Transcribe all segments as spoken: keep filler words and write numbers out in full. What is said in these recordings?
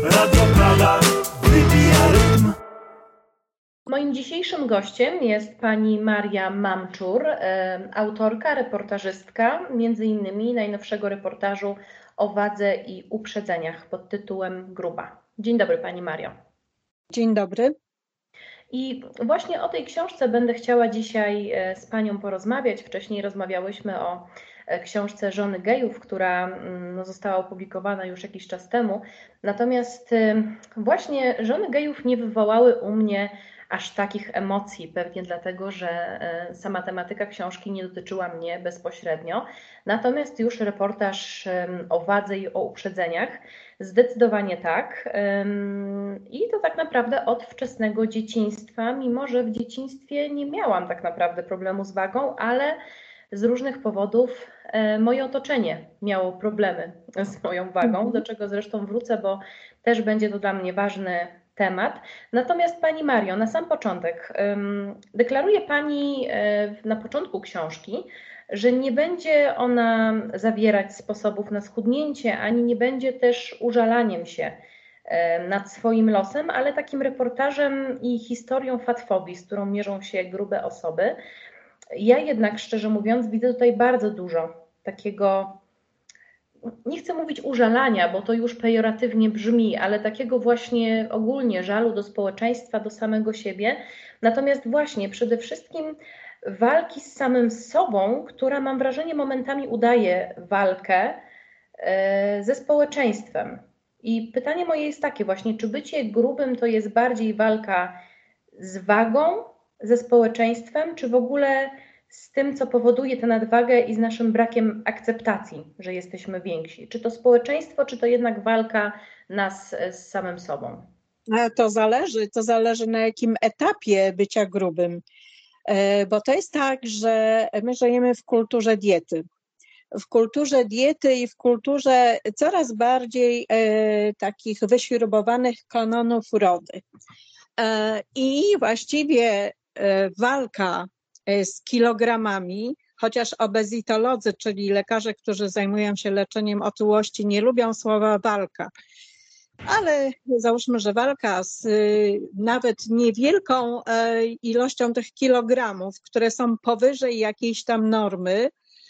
Radio Prada wybija rytm. Moim dzisiejszym gościem jest pani Maria Mamczur, e, autorka, reportażystka, między innymi najnowszego reportażu o wadze i uprzedzeniach pod tytułem Gruba. Dzień dobry pani Mario. Dzień dobry. I właśnie o tej książce będę chciała dzisiaj z panią porozmawiać. Wcześniej rozmawiałyśmy o książce Żony gejów, która no, została opublikowana już jakiś czas temu. Natomiast właśnie Żony gejów nie wywołały u mnie aż takich emocji, pewnie dlatego, że sama tematyka książki nie dotyczyła mnie bezpośrednio. Natomiast już reportaż o wadze i o uprzedzeniach zdecydowanie tak. I to tak naprawdę od wczesnego dzieciństwa, mimo że w dzieciństwie nie miałam tak naprawdę problemu z wagą, ale z różnych powodów moje otoczenie miało problemy z moją wagą, do czego zresztą wrócę, bo też będzie to dla mnie ważny temat. Natomiast pani Mario, na sam początek, deklaruje pani na początku książki, że nie będzie ona zawierać sposobów na schudnięcie, ani nie będzie też użalaniem się nad swoim losem, ale takim reportażem i historią fatfobii, z którą mierzą się grube osoby. Ja jednak, szczerze mówiąc, widzę tutaj bardzo dużo takiego, nie chcę mówić użalania, bo to już pejoratywnie brzmi, ale takiego właśnie ogólnie żalu do społeczeństwa, do samego siebie. Natomiast właśnie przede wszystkim walki z samym sobą, która, mam wrażenie, momentami udaje walkę ze społeczeństwem. I pytanie moje jest takie właśnie, czy bycie grubym to jest bardziej walka z wagą, ze społeczeństwem, czy w ogóle z tym, co powoduje tę nadwagę i z naszym brakiem akceptacji, że jesteśmy więksi? Czy to społeczeństwo, czy to jednak walka nas z samym sobą? To zależy, to zależy na jakim etapie bycia grubym, bo to jest tak, że my żyjemy w kulturze diety. W kulturze diety i w kulturze coraz bardziej e, takich wyśrubowanych kanonów urody. E, I właściwie e, walka z kilogramami, chociaż obezitolodzy, czyli lekarze, którzy zajmują się leczeniem otyłości, nie lubią słowa walka. Ale załóżmy, że walka z nawet niewielką ilością tych kilogramów, które są powyżej jakiejś tam normy,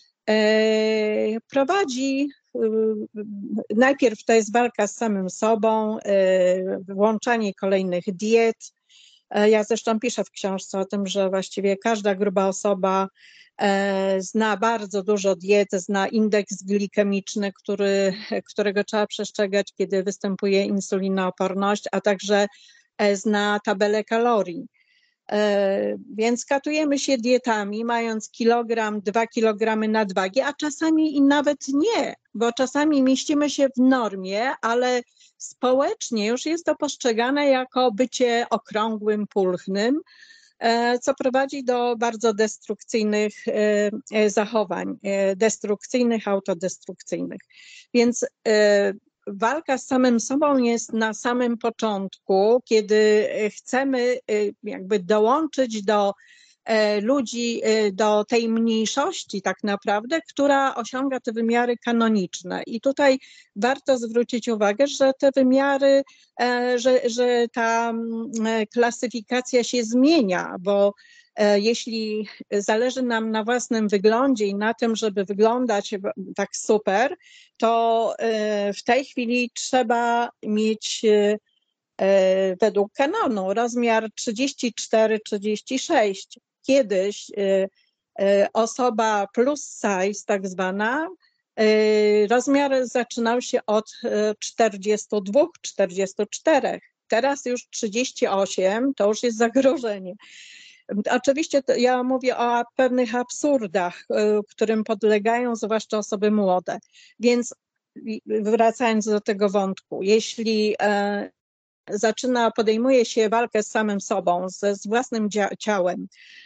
prowadzi, najpierw to jest walka z samym sobą, włączanie kolejnych diet. Ja zresztą piszę w książce o tym, że właściwie każda gruba osoba zna bardzo dużo diet, zna indeks glikemiczny, który, którego trzeba przestrzegać, kiedy występuje insulinooporność, a także zna tabelę kalorii. Więc katujemy się dietami, mając kilogram, dwa kilogramy nadwagi, a czasami i nawet nie, bo czasami mieścimy się w normie, ale społecznie już jest to postrzegane jako bycie okrągłym, pulchnym, co prowadzi do bardzo destrukcyjnych zachowań, destrukcyjnych, autodestrukcyjnych. Więc walka z samym sobą jest na samym początku, kiedy chcemy jakby dołączyć do ludzi, do tej mniejszości tak naprawdę, która osiąga te wymiary kanoniczne. I tutaj warto zwrócić uwagę, że te wymiary, że, że ta klasyfikacja się zmienia, bo jeśli zależy nam na własnym wyglądzie i na tym, żeby wyglądać tak super, to w tej chwili trzeba mieć według kanonu rozmiar trzydzieści cztery trzydzieści sześć. Kiedyś osoba plus size tak zwana, rozmiar zaczynał się od czterdziestu dwóch czterdziestu czterech. Teraz już trzydzieści osiem to już jest zagrożenie. Oczywiście ja mówię o pewnych absurdach, którym podlegają zwłaszcza osoby młode. Więc wracając do tego wątku, jeśli zaczyna, podejmuje się walkę z samym sobą, z, z własnym ciałem,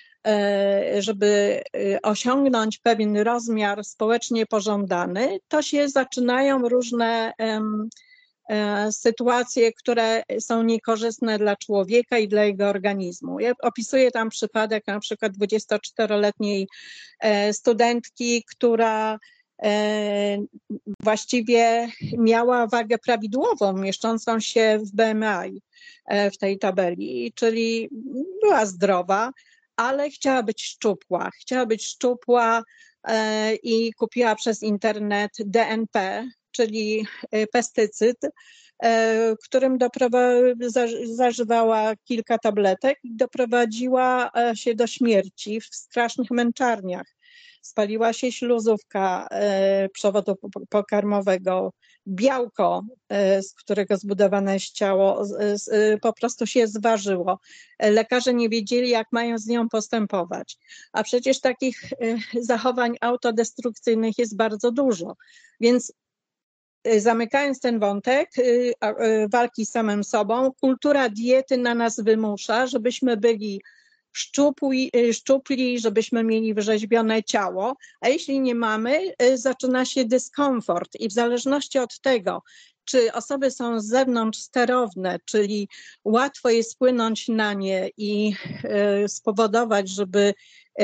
żeby osiągnąć pewien rozmiar społecznie pożądany, to się zaczynają różne sytuacje, które są niekorzystne dla człowieka i dla jego organizmu. Ja opisuję tam przypadek na przykład dwudziestoczteroletniej studentki, która właściwie miała wagę prawidłową, mieszczącą się w B M I w tej tabeli, czyli była zdrowa, ale chciała być szczupła. Chciała być szczupła i kupiła przez internet D N P, czyli pestycyd, którym zażywała kilka tabletek i doprowadziła się do śmierci w strasznych męczarniach. Spaliła się śluzówka przewodu pokarmowego, białko, z którego zbudowane jest ciało, po prostu się zważyło. Lekarze nie wiedzieli, jak mają z nią postępować. A przecież takich zachowań autodestrukcyjnych jest bardzo dużo. Więc zamykając ten wątek walki z samym sobą, kultura diety na nas wymusza, żebyśmy byli szczupli, szczupli, żebyśmy mieli wyrzeźbione ciało, a jeśli nie mamy, zaczyna się dyskomfort i w zależności od tego, czy osoby są z zewnątrz sterowne, czyli łatwo jest wpłynąć na nie i spowodować, żeby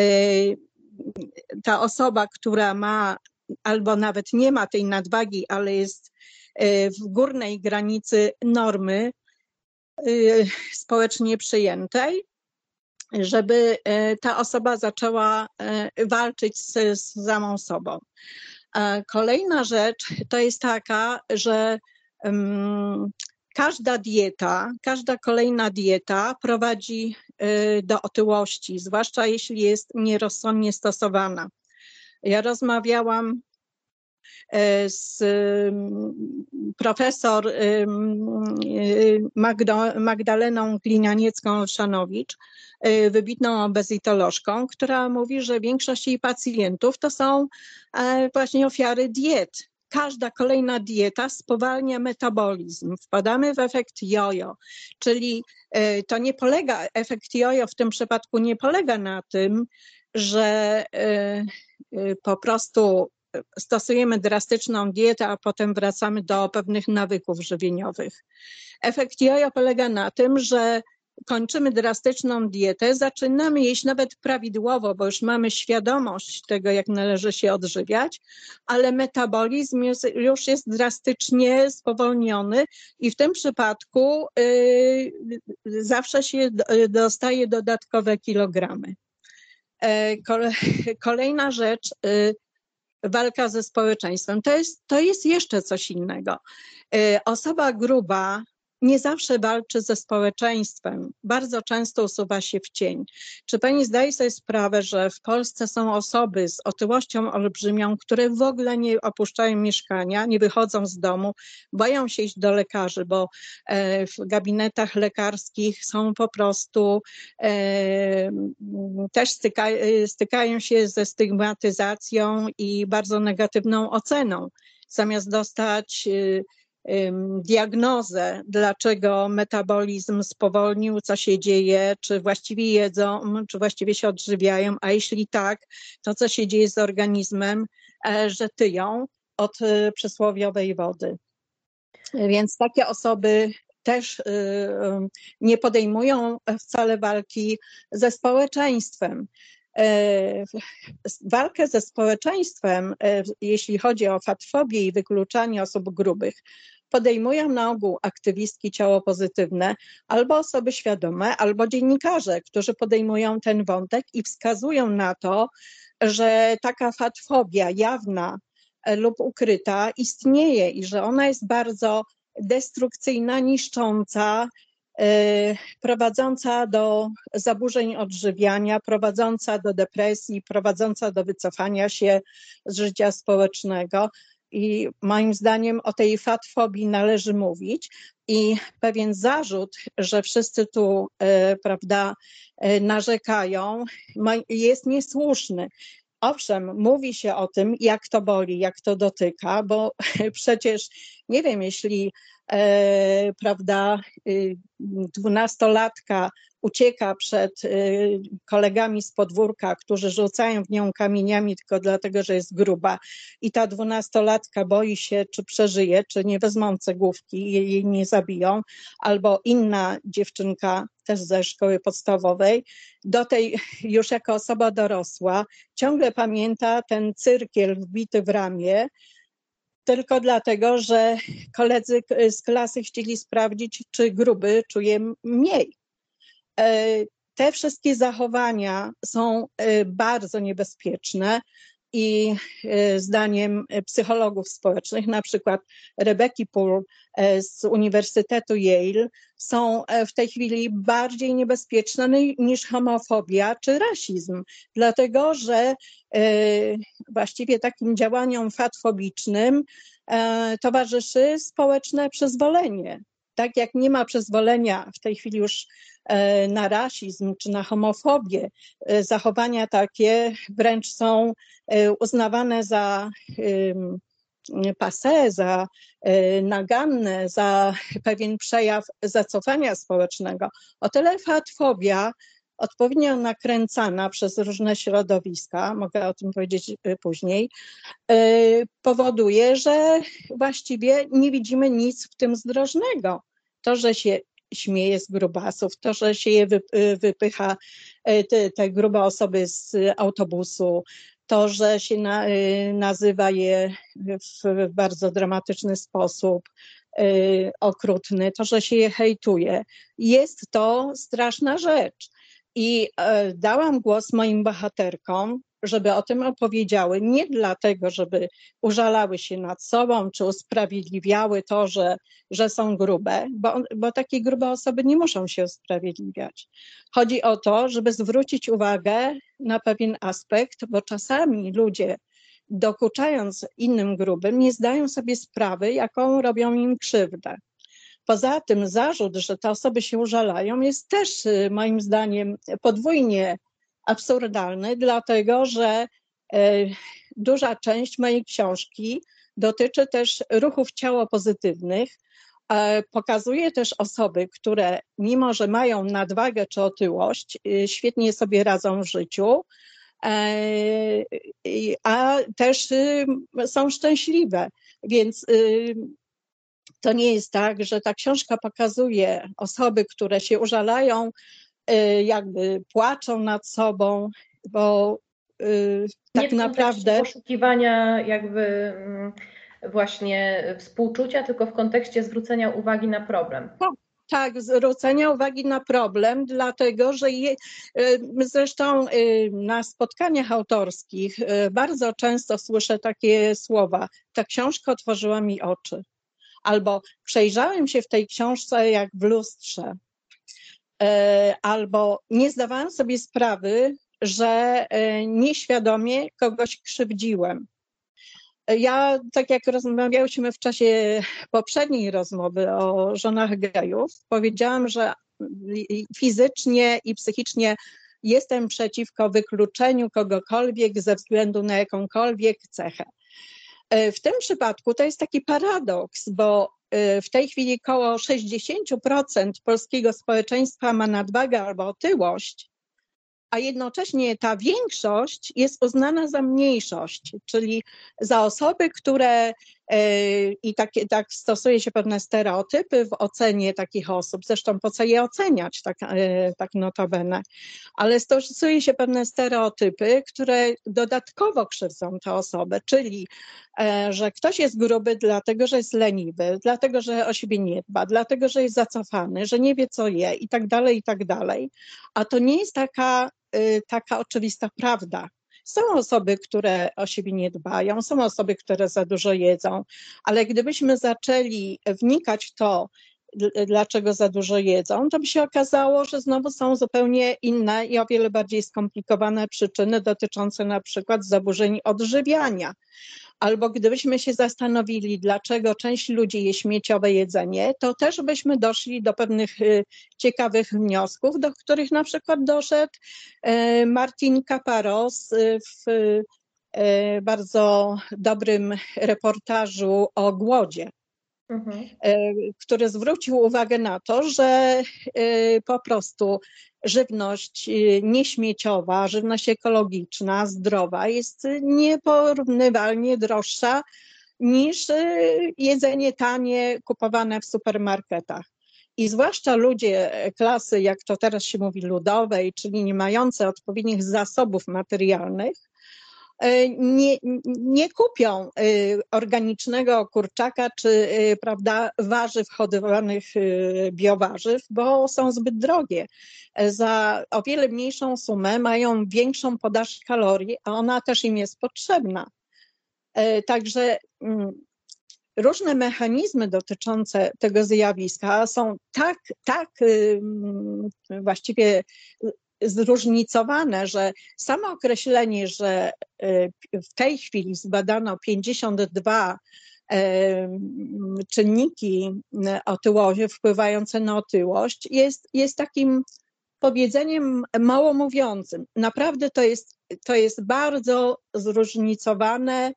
ta osoba, która ma albo nawet nie ma tej nadwagi, ale jest w górnej granicy normy społecznie przyjętej, żeby ta osoba zaczęła walczyć z, z samą sobą. Kolejna rzecz to jest taka, że um, każda dieta, każda kolejna dieta prowadzi do otyłości, zwłaszcza jeśli jest nierozsądnie stosowana. Ja rozmawiałam z profesor Magdaleną Glinianiecką-Szanowicz, wybitną obezitolożką, która mówi, że większość jej pacjentów to są właśnie ofiary diet. Każda kolejna dieta spowalnia metabolizm. Wpadamy w efekt jojo, czyli to nie polega, efekt jojo w tym przypadku nie polega na tym, że po prostu stosujemy drastyczną dietę, a potem wracamy do pewnych nawyków żywieniowych. Efekt jojo polega na tym, że kończymy drastyczną dietę, zaczynamy jeść nawet prawidłowo, bo już mamy świadomość tego, jak należy się odżywiać, ale metabolizm jest, już jest drastycznie spowolniony i w tym przypadku y, zawsze się dostaje dodatkowe kilogramy. Kolejna rzecz, walka ze społeczeństwem. To jest, to jest jeszcze coś innego. Osoba gruba nie zawsze walczy ze społeczeństwem. Bardzo często usuwa się w cień. Czy pani zdaje sobie sprawę, że w Polsce są osoby z otyłością olbrzymią, które w ogóle nie opuszczają mieszkania, nie wychodzą z domu, boją się iść do lekarzy, bo w gabinetach lekarskich są po prostu, też styka, stykają się ze stygmatyzacją i bardzo negatywną oceną. Zamiast dostać diagnozę, dlaczego metabolizm spowolnił, co się dzieje, czy właściwie jedzą, czy właściwie się odżywiają, a jeśli tak, to co się dzieje z organizmem, że tyją od przysłowiowej wody. Więc takie osoby też nie podejmują wcale walki ze społeczeństwem. Walkę ze społeczeństwem, jeśli chodzi o fatfobię i wykluczanie osób grubych, podejmują na ogół aktywistki ciałopozytywne, albo osoby świadome, albo dziennikarze, którzy podejmują ten wątek i wskazują na to, że taka fatfobia jawna lub ukryta istnieje i że ona jest bardzo destrukcyjna, niszcząca, prowadząca do zaburzeń odżywiania, prowadząca do depresji, prowadząca do wycofania się z życia społecznego. I moim zdaniem o tej fatfobii należy mówić i pewien zarzut, że wszyscy tu, prawda, narzekają, jest niesłuszny. Owszem, mówi się o tym, jak to boli, jak to dotyka, bo przecież nie wiem, jeśli e, prawda, dwunastolatka ucieka przed kolegami z podwórka, którzy rzucają w nią kamieniami tylko dlatego, że jest gruba i ta dwunastolatka boi się, czy przeżyje, czy nie wezmą cegłówki i jej nie zabiją, albo inna dziewczynka też ze szkoły podstawowej, do tej już jako osoba dorosła ciągle pamięta ten cyrkiel wbity w ramię, tylko dlatego, że koledzy z klasy chcieli sprawdzić, czy gruby czuje mniej. Te wszystkie zachowania są bardzo niebezpieczne i zdaniem psychologów społecznych, na przykład Rebeki Poole z Uniwersytetu Yale, są w tej chwili bardziej niebezpieczne niż homofobia czy rasizm, dlatego że właściwie takim działaniom fatfobicznym towarzyszy społeczne przyzwolenie. Tak jak nie ma przyzwolenia w tej chwili już na rasizm czy na homofobię, zachowania takie wręcz są uznawane za passé, za naganne, za pewien przejaw zacofania społecznego. O tyle fatfobia, odpowiednio nakręcana przez różne środowiska, mogę o tym powiedzieć później, powoduje, że właściwie nie widzimy nic w tym zdrożnego. To, że się śmieje z grubasów, to, że się je wypycha, te, te grube osoby z autobusu, to, że się na, nazywa je w bardzo dramatyczny sposób, okrutny, to, że się je hejtuje, jest to straszna rzecz. I dałam głos moim bohaterkom, żeby o tym opowiedziały, nie dlatego, żeby użalały się nad sobą, czy usprawiedliwiały to, że, że są grube, bo, bo takie grube osoby nie muszą się usprawiedliwiać. Chodzi o to, żeby zwrócić uwagę na pewien aspekt, bo czasami ludzie, dokuczając innym grubym, nie zdają sobie sprawy, jaką robią im krzywdę. Poza tym zarzut, że te osoby się użalają, jest też moim zdaniem podwójnie absurdalny, dlatego że duża część mojej książki dotyczy też ruchów ciałopozytywnych. Pokazuje też osoby, które mimo, że mają nadwagę czy otyłość, świetnie sobie radzą w życiu, a też są szczęśliwe. Więc to nie jest tak, że ta książka pokazuje osoby, które się użalają, jakby płaczą nad sobą, bo tak nie w naprawdę poszukiwania jakby właśnie współczucia, tylko w kontekście zwrócenia uwagi na problem. Tak, tak, zwrócenia uwagi na problem, dlatego że je, zresztą na spotkaniach autorskich bardzo często słyszę takie słowa: ta książka otworzyła mi oczy. Albo przejrzałem się w tej książce jak w lustrze, albo nie zdawałam sobie sprawy, że nieświadomie kogoś krzywdziłem. Ja, tak jak rozmawiałyśmy w czasie poprzedniej rozmowy o żonach gejów, powiedziałam, że fizycznie i psychicznie jestem przeciwko wykluczeniu kogokolwiek ze względu na jakąkolwiek cechę. W tym przypadku to jest taki paradoks, bo w tej chwili około sześćdziesiąt procent polskiego społeczeństwa ma nadwagę albo otyłość, a jednocześnie ta większość jest uznana za mniejszość, czyli za osoby, które i tak, tak stosuje się pewne stereotypy w ocenie takich osób, zresztą po co je oceniać, tak, tak notabene, ale stosuje się pewne stereotypy, które dodatkowo krzywdzą tę osobę, czyli że ktoś jest gruby dlatego, że jest leniwy, dlatego, że o siebie nie dba, dlatego, że jest zacofany, że nie wie co je i tak dalej, i tak dalej, a to nie jest taka, taka oczywista prawda. Są osoby, które o siebie nie dbają, są osoby, które za dużo jedzą, ale gdybyśmy zaczęli wnikać w to, dlaczego za dużo jedzą, to by się okazało, że znowu są zupełnie inne i o wiele bardziej skomplikowane przyczyny dotyczące na przykład zaburzeń odżywiania. Albo gdybyśmy się zastanowili, dlaczego część ludzi je śmieciowe jedzenie, to też byśmy doszli do pewnych ciekawych wniosków, do których na przykład doszedł Martin Kaparos w bardzo dobrym reportażu o głodzie. Mhm. Który zwrócił uwagę na to, że po prostu żywność nieśmieciowa, żywność ekologiczna, zdrowa jest nieporównywalnie droższa niż jedzenie tanie kupowane w supermarketach. I zwłaszcza ludzie klasy, jak to teraz się mówi, ludowej, czyli nie mające odpowiednich zasobów materialnych, nie, nie kupią organicznego kurczaka czy, prawda, warzyw hodowanych, biowarzyw, bo są zbyt drogie. Za o wiele mniejszą sumę mają większą podaż kalorii, a ona też im jest potrzebna. Także różne mechanizmy dotyczące tego zjawiska są tak, tak właściwie zróżnicowane, że samo określenie, że w tej chwili zbadano pięćdziesiąt dwa czynniki otyłości wpływające na otyłość, jest, jest takim powiedzeniem mało mówiącym. Naprawdę to jest, to jest bardzo zróżnicowane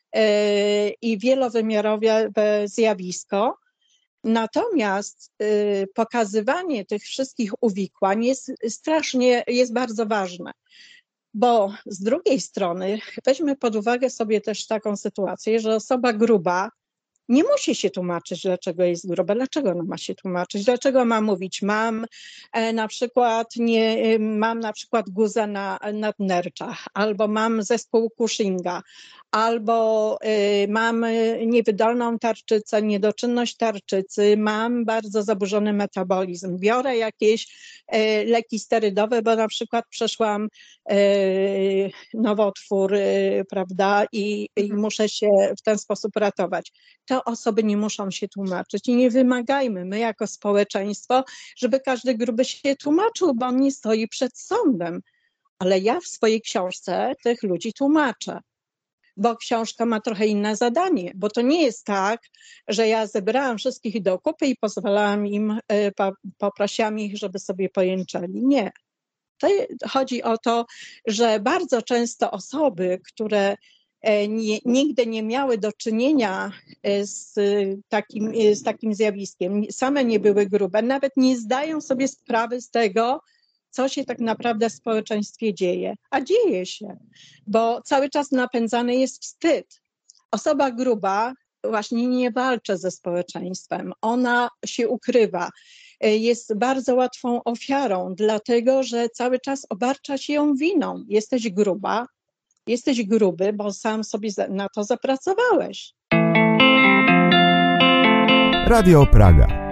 i wielowymiarowe zjawisko. Natomiast pokazywanie tych wszystkich uwikłań jest strasznie, jest bardzo ważne, bo z drugiej strony weźmy pod uwagę sobie też taką sytuację, że osoba gruba nie musi się tłumaczyć, dlaczego jest gruba, dlaczego ona ma się tłumaczyć, dlaczego ma mówić, mam na przykład, nie, mam na przykład guzę na nadnerczach, albo mam zespół Cushinga, albo y, mam niewydolną tarczycę, niedoczynność tarczycy, mam bardzo zaburzony metabolizm, biorę jakieś y, leki sterydowe, bo na przykład przeszłam y, nowotwór, y, prawda, i, i muszę się w ten sposób ratować. Te osoby nie muszą się tłumaczyć i nie wymagajmy my jako społeczeństwo, żeby każdy gruby się tłumaczył, bo on nie stoi przed sądem. Ale ja w swojej książce tych ludzi tłumaczę, bo książka ma trochę inne zadanie, bo to nie jest tak, że ja zebrałam wszystkich do kupy i pozwalałam im, poprosiłam ich, żeby sobie pojęczali. Nie. To chodzi o to, że bardzo często osoby, które Nie, nigdy nie miały do czynienia z takim, z takim zjawiskiem, same nie były grube, nawet nie zdają sobie sprawy z tego, co się tak naprawdę w społeczeństwie dzieje. A dzieje się, bo cały czas napędzany jest wstyd. Osoba gruba właśnie nie walczy ze społeczeństwem, ona się ukrywa. Jest bardzo łatwą ofiarą, dlatego że cały czas obarcza się ją winą. Jesteś gruba, Jesteś gruby, bo sam sobie na to zapracowałeś. Radio Praga.